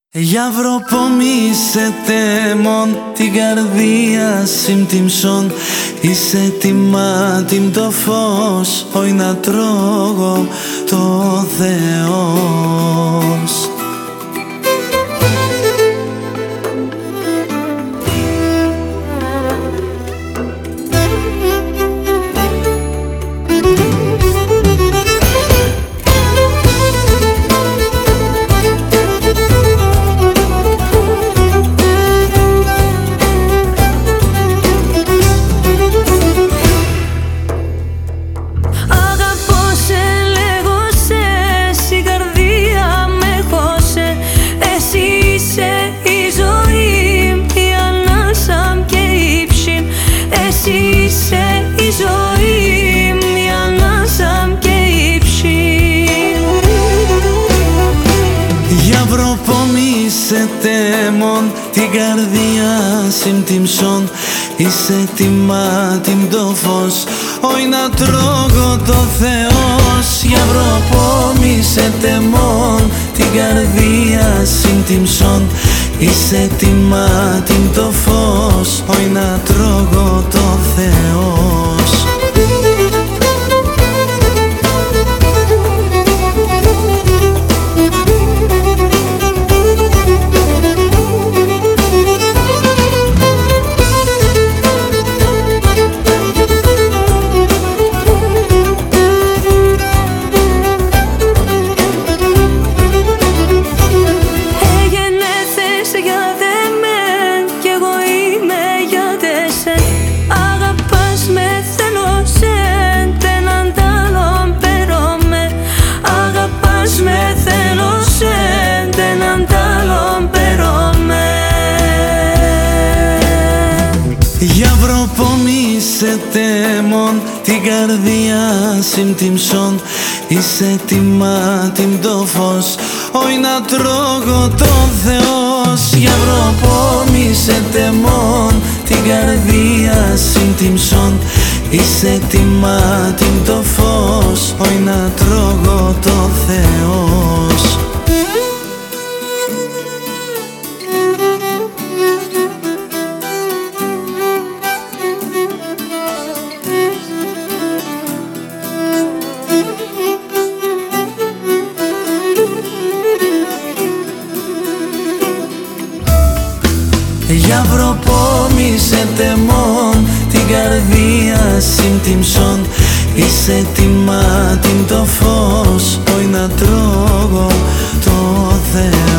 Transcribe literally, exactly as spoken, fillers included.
Για βροπομίσετε μον την καρδία συμπτυμσον. Είσαι τιμάτιμ το φως, όχι να τρώγω το Θεός. Είσαι η ζωή, μια ανάσα και η ψή. Για βροπομίσετε μον την καρδία συμπτυμσον. Είσαι τιμάτιμ το φως, όχι να τρώγω το Θεός. Για βροπομίσετε μον την καρδία συμπτυμσον. Είσαι τιμάτιμ το φως, όχι να τρώγω το Θεός. Για βροπομίσετε μον την καρδία συμπτυμσον. Είσαι τιμάτιμ το φως, όχι να τρώγω το Θεός. Για βροπομίσετε μον την καρδία συμπτυμσον. Είσαι τιμάτιμ το φως, όχι να τρώγω το Θεός. Για βροπομίσετε μον την καρδία συμπτυμσον. Είσαι τιμάτιμ το φως, όχι να τρώγω το Θεό.